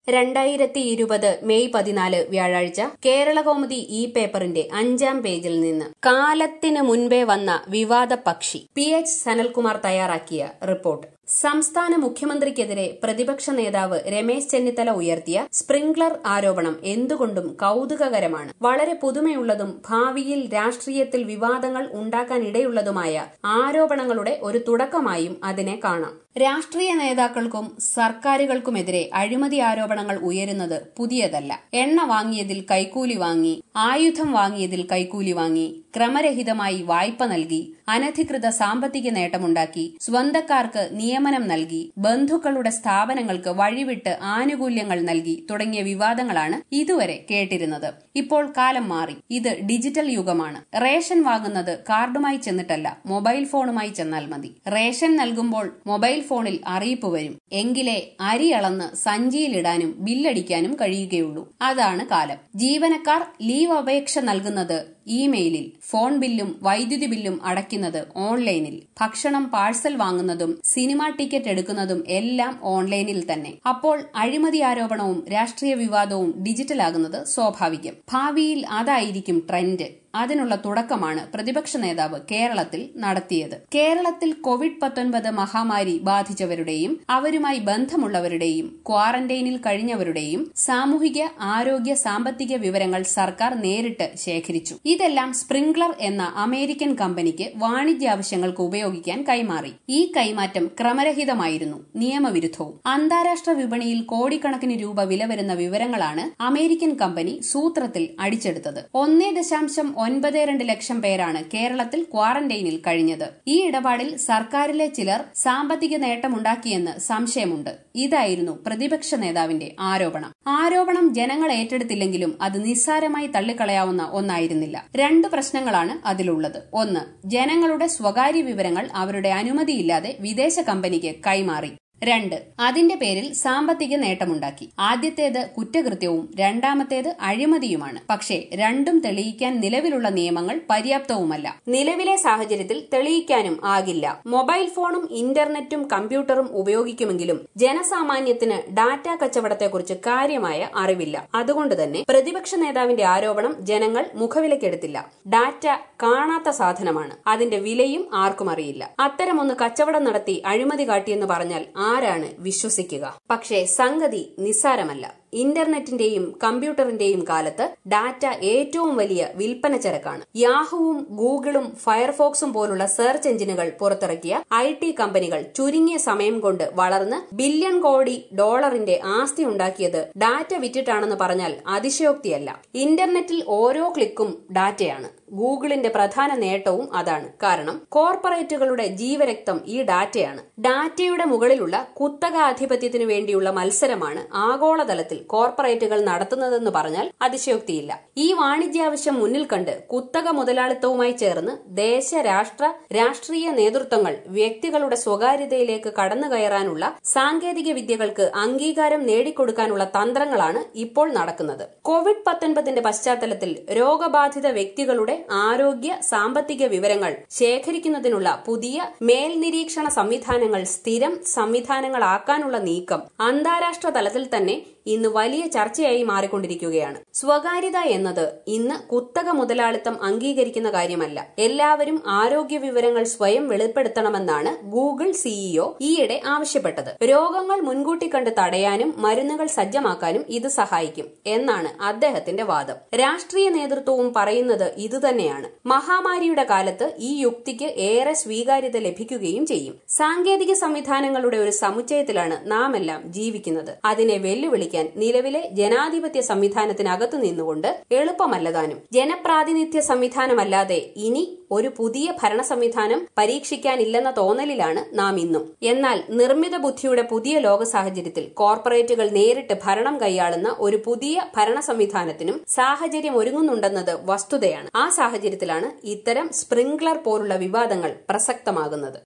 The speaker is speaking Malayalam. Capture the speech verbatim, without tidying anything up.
രണ്ടായിരത്തി ഇരുപത് മെയ് പതിനാല് വ്യാഴാഴ്ച കേരളകൗമുദി ഈ പേപ്പറിന്റെ അഞ്ചാം പേജിൽ നിന്ന് കാലത്തിന് മുൻപേ വന്ന വിവാദ പക്ഷി പി എച്ച് സനൽകുമാർ തയ്യാറാക്കിയ റിപ്പോർട്ട്. സംസ്ഥാന മുഖ്യമന്ത്രിക്കെതിരെ പ്രതിപക്ഷ നേതാവ് രമേശ് ചെന്നിത്തല ഉയർത്തിയ സ്പ്രിംഗ്ലർ ആരോപണം എന്തുകൊണ്ടും കൌതുകകരമാണ്. വളരെ പുതുമയുള്ളതും ഭാവിയിൽ രാഷ്ട്രീയത്തിൽ വിവാദങ്ങൾ ഉണ്ടാക്കാനിടയുള്ളതുമായ ആരോപണങ്ങളുടെ ഒരു തുടക്കമായും അതിനെ കാണാം. രാഷ്ട്രീയ നേതാക്കൾക്കും സർക്കാരുകൾക്കുമെതിരെ അഴിമതി ആരോപണങ്ങൾ ഉയരുന്നത് പുതിയതല്ല. എണ്ണ വാങ്ങിയതിൽ കൈക്കൂലി വാങ്ങി, ആയുധം വാങ്ങിയതിൽ കൈക്കൂലി വാങ്ങി, ക്രമരഹിതമായി വായ്പ നൽകി, അനധികൃത സാമ്പത്തിക നേട്ടമുണ്ടാക്കി, സ്വന്തക്കാർക്ക് നിയമനം നൽകി, ബന്ധുക്കളുടെ സ്ഥാപനങ്ങൾക്ക് വഴിവിട്ട് ആനുകൂല്യങ്ങൾ നൽകി തുടങ്ങിയ വിവാദങ്ങളാണ് ഇതുവരെ കേട്ടിരുന്നത്. ഇപ്പോൾ കാലം മാറി. ഇത് ഡിജിറ്റൽ യുഗമാണ്. റേഷൻ വാങ്ങുന്നത് കാർഡുമായി ചെന്നിട്ടല്ല, മൊബൈൽ ഫോണുമായി ചെന്നാൽ മതി. റേഷൻ നൽകുമ്പോൾ മൊബൈൽ ഫോണിൽ അറിയിപ്പ് വരും. എങ്കിലേ അരി അളന്ന് സഞ്ചിയിലിടാനും ബില്ലടിക്കാനും കഴിയുകയുള്ളൂ. അതാണ് കാലം. ജീവനക്കാർ ലീവ് അപേക്ഷ നൽകുന്നത് ഇമെയിലിൽ, ഫോൺ ബില്ലും വൈദ്യുതി ബില്ലും അടയ്ക്കുന്നത് ഓൺലൈനിൽ, ഭക്ഷണം പാഴ്സൽ വാങ്ങുന്നതും സിനിമാ ടിക്കറ്റ് എടുക്കുന്നതും എല്ലാം ഓൺലൈനിൽ തന്നെ. അപ്പോൾ അഴിമതി ആരോപണവും രാഷ്ട്രീയ വിവാദവും ഡിജിറ്റലാകുന്നത് സ്വാഭാവികം. ഭാവിയിൽ അതായിരിക്കും ട്രെൻഡ്. അതിനുള്ള തുടക്കമാണ് പ്രതിപക്ഷ നേതാവ് കേരളത്തിൽ നടത്തിയത്. കേരളത്തിൽ കോവിഡ് പത്തൊൻപത് മഹാമാരി ബാധിച്ചവരുടെയും അവരുമായി ബന്ധമുള്ളവരുടെയും ക്വാറന്റൈനിൽ കഴിഞ്ഞവരുടെയും സാമൂഹിക ആരോഗ്യ സാമ്പത്തിക വിവരങ്ങൾ സർക്കാർ നേരിട്ട് ശേഖരിച്ചു. ഇതെല്ലാം സ്പ്രിംഗ്ലർ എന്ന അമേരിക്കൻ കമ്പനിക്ക് വാണിജ്യാവശ്യങ്ങൾക്ക് ഉപയോഗിക്കാൻ കൈമാറി. ഈ കൈമാറ്റം ക്രമരഹിതമായിരുന്നു, നിയമവിരുദ്ധവും. അന്താരാഷ്ട്ര വിപണിയിൽ കോടിക്കണക്കിന് രൂപ വില വരുന്ന വിവരങ്ങളാണ് അമേരിക്കൻ കമ്പനി സൂത്രത്തിൽ അടിച്ചെടുത്തത്. ഒന്നേ ദശാംശം ഒൻപത് രണ്ട് ലക്ഷം പേരാണ് കേരളത്തിൽ ക്വാറന്റൈനിൽ കഴിഞ്ഞത്. ഈ ഇടപാടിൽ സർക്കാരിലെ ചിലർ സാമ്പത്തിക നേട്ടമുണ്ടാക്കിയെന്ന് സംശയമുണ്ട്. ഇതായിരുന്നു പ്രതിപക്ഷ നേതാവിന്റെ ആരോപണം. ആരോപണം ജനങ്ങൾ ഏറ്റെടുത്തില്ലെങ്കിലും അത് നിസ്സാരമായി തള്ളിക്കളയാവുന്ന ഒന്നായിരുന്നില്ല. രണ്ട് പ്രശ്നങ്ങളാണ് അതിലുള്ളത്. ഒന്ന്, ജനങ്ങളുടെ സ്വകാര്യ വിവരങ്ങൾ അവരുടെ അനുമതിയില്ലാതെ വിദേശ കമ്പനിക്ക് കൈമാറി. രണ്ട്, അതിന്റെ പേരിൽ സാമ്പത്തിക നേട്ടമുണ്ടാക്കി. ആദ്യത്തേത് കുറ്റകൃത്യവും രണ്ടാമത്തേത് അഴിമതിയുമാണ്. പക്ഷേ രണ്ടും തെളിയിക്കാൻ നിലവിലുള്ള നിയമങ്ങൾ പര്യാപ്തവുമല്ല. നിലവിലെ സാഹചര്യത്തിൽ തെളിയിക്കാനും ആകില്ല. മൊബൈൽ ഫോണും ഇന്റർനെറ്റും കമ്പ്യൂട്ടറും ഉപയോഗിക്കുമെങ്കിലും ജനസാമാന്യത്തിന് ഡാറ്റ കച്ചവടത്തെക്കുറിച്ച് കാര്യമായ അറിവില്ല. അതുകൊണ്ട് തന്നെ പ്രതിപക്ഷ നേതാവിന്റെ ആരോപണം ജനങ്ങൾ മുഖവിലക്കെടുത്തില്ല. ഡാറ്റ കാണാത്ത സാധനമാണ്. അതിന്റെ വിലയും ആർക്കും അറിയില്ല. അത്തരമൊന്ന് കച്ചവടം നടത്തി അഴിമതി കാട്ടിയെന്ന് പറഞ്ഞാൽ ആരാണ് വിശ്വസിക്കുക? പക്ഷേ സംഗതി നിസ്സാരമല്ല. ഇന്റർനെറ്റിന്റെയും കമ്പ്യൂട്ടറിന്റെയും കാലത്ത് ഡാറ്റ ഏറ്റവും വലിയ വിൽപ്പന ചരക്കാണ്. യാഹുവും ഗൂഗിളും ഫയർഫോക്സും പോലുള്ള സെർച്ച് എഞ്ചിനുകൾ പുറത്തിറക്കിയ ഐ ടി കമ്പനികൾ ചുരുങ്ങിയ സമയം കൊണ്ട് വളർന്ന് ബില്യൺ കോടി ഡോളറിന്റെ ആസ്തി ഉണ്ടാക്കിയത് ഡാറ്റ വിറ്റിട്ടാണെന്ന് പറഞ്ഞാൽ അതിശയോക്തിയല്ല. ഇന്റർനെറ്റിൽ ഓരോ ക്ലിക്കും ഡാറ്റയാണ്. ഗൂഗിളിന്റെ പ്രധാന നേട്ടവും അതാണ്. കാരണം കോർപ്പറേറ്റുകളുടെ ജീവരക്തം ഈ ഡാറ്റയാണ്. ഡാറ്റയുടെ മുകളിലുള്ള കുത്തകാധിപത്യത്തിനു വേണ്ടിയുള്ള മത്സരമാണ് ആഗോളതലത്തിൽ കോർപ്പറേറ്റുകൾ നടത്തുന്നതെന്ന് പറഞ്ഞാൽ അതിശയോക്തിയില്ല. ഈ വാണിജ്യാവശ്യം മുന്നിൽ കണ്ട് കുത്തക മുതലാളിത്തവുമായി ചേർന്ന് ദേശ രാഷ്ട്ര രാഷ്ട്രീയ നേതൃത്വങ്ങൾ വ്യക്തികളുടെ സ്വകാര്യതയിലേക്ക് കടന്നുകയറാനുള്ള സാങ്കേതിക വിദ്യകൾക്ക് അംഗീകാരം നേടിക്കൊടുക്കാനുള്ള തന്ത്രങ്ങളാണ് ഇപ്പോൾ നടക്കുന്നത്. കോവിഡ് പത്തൊൻപതിന്റെ പശ്ചാത്തലത്തിൽ രോഗബാധിത വ്യക്തികളുടെ ആരോഗ്യ സാമ്പത്തിക വിവരങ്ങൾ ശേഖരിക്കുന്നതിനുള്ള പുതിയ മേൽനിരീക്ഷണ സംവിധാനങ്ങൾ സ്ഥിരം സംവിധാനങ്ങളാക്കാനുള്ള നീക്കം അന്താരാഷ്ട്ര തലത്തിൽ തന്നെ ഇന്ന് വലിയ ചർച്ചയായി മാറിക്കൊണ്ടിരിക്കുകയാണ്. സ്വകാര്യത എന്നത് ഇന്ന് കുത്തക മുതലാളിത്തം അംഗീകരിക്കുന്ന കാര്യമല്ല. എല്ലാവരും ആരോഗ്യ വിവരങ്ങൾ സ്വയം വെളിപ്പെടുത്തണമെന്നാണ് ഗൂഗിൾ സിഇഒ ഈയിടെ ആവശ്യപ്പെട്ടത്. രോഗങ്ങൾ മുൻകൂട്ടി കണ്ട് തടയാനും മരുന്നുകൾ സജ്ജമാക്കാനും ഇത് സഹായിക്കും എന്നാണ് അദ്ദേഹത്തിന്റെ വാദം. രാഷ്ട്രീയ നേതൃത്വവും പറയുന്നത് ഇതുതന്നെയാണ്. മഹാമാരിയുടെ കാലത്ത് ഈ യുക്തിക്ക് ഏറെ സ്വീകാര്യത ലഭിക്കുകയും ചെയ്യും. സാങ്കേതിക സംവിധാനങ്ങളുടെ ഒരു സമുച്ചയത്തിലാണ് നാം എല്ലാം ജീവിക്കുന്നത്. അതിനെ വെല്ലുവിളിക്കാൻ നിലവിലെ ജനാധിപത്യ സംവിധാനത്തിനകത്തു നിന്നുകൊണ്ട് എളുപ്പമല്ലതാനും. ജനപ്രാതിനിധ്യ സംവിധാനമല്ലാതെ ഇനി ഒരു പുതിയ ഭരണ സംവിധാനം പരീക്ഷിക്കാനില്ലെന്ന തോന്നലിലാണ് നാം ഇന്നും. എന്നാൽ നിർമ്മിത ബുദ്ധിയുടെ പുതിയ ലോക സാഹചര്യത്തിൽ കോർപ്പറേറ്റുകൾ നേരിട്ട് ഭരണം കൈയാളുന്ന ഒരു പുതിയ ഭരണ സംവിധാനത്തിനും സാഹചര്യം ഒരുങ്ങുന്നുണ്ടെന്നത് വസ്തുതയാണ്. ആ സാഹചര്യത്തിലാണ് ഇത്തരം സ്പ്രിംഗ്ലർ പോലുള്ള വിവാദങ്ങൾ പ്രസക്തമാകുന്നത്.